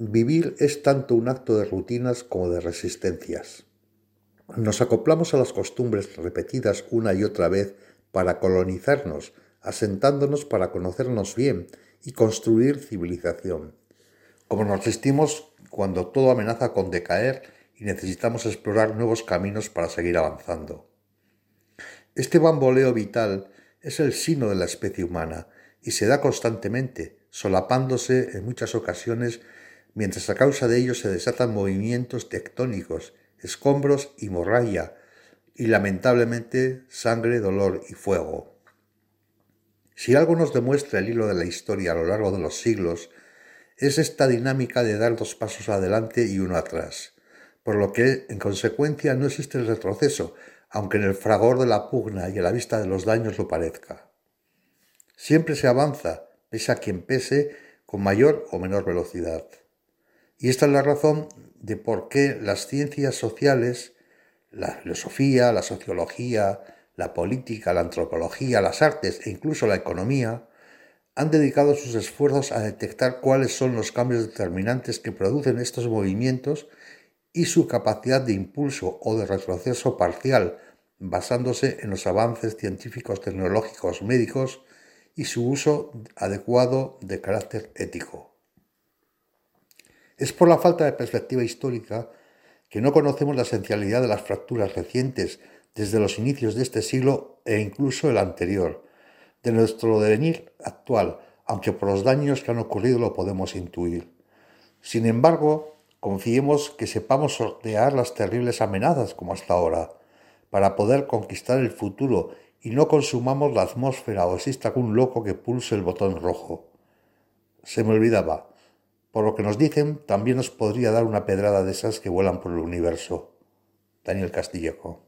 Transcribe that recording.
Vivir es tanto un acto de rutinas como de resistencias. Nos acoplamos a las costumbres repetidas una y otra vez para colonizarnos, asentándonos para conocernos bien y construir civilización. Como nos resistimos cuando todo amenaza con decaer y necesitamos explorar nuevos caminos para seguir avanzando. Este bamboleo vital es el sino de la especie humana y se da constantemente, solapándose en muchas ocasiones, mientras a causa de ello se desatan movimientos tectónicos, escombros y morralla, y lamentablemente sangre, dolor y fuego. Si algo nos demuestra el hilo de la historia a lo largo de los siglos, es esta dinámica de dar dos pasos adelante y uno atrás, por lo que, en consecuencia, no existe el retroceso, aunque en el fragor de la pugna y a la vista de los daños lo parezca. Siempre se avanza, pese a quien pese, con mayor o menor velocidad. Y esta es la razón de por qué las ciencias sociales, la filosofía, la sociología, la política, la antropología, las artes e incluso la economía han dedicado sus esfuerzos a detectar cuáles son los cambios determinantes que producen estos movimientos y su capacidad de impulso o de retroceso parcial, basándose en los avances científicos, tecnológicos, médicos y su uso adecuado de carácter ético. Es por la falta de perspectiva histórica que no conocemos la esencialidad de las fracturas recientes desde los inicios de este siglo e incluso el anterior, de nuestro devenir actual, aunque por los daños que han ocurrido lo podemos intuir. Sin embargo, confiemos que sepamos sortear las terribles amenazas como hasta ahora, para poder conquistar el futuro y no consumamos la atmósfera o exista algún loco que pulse el botón rojo. Se me olvidaba. Por lo que nos dicen, también nos podría dar una pedrada de esas que vuelan por el universo. Daniel Castillejo.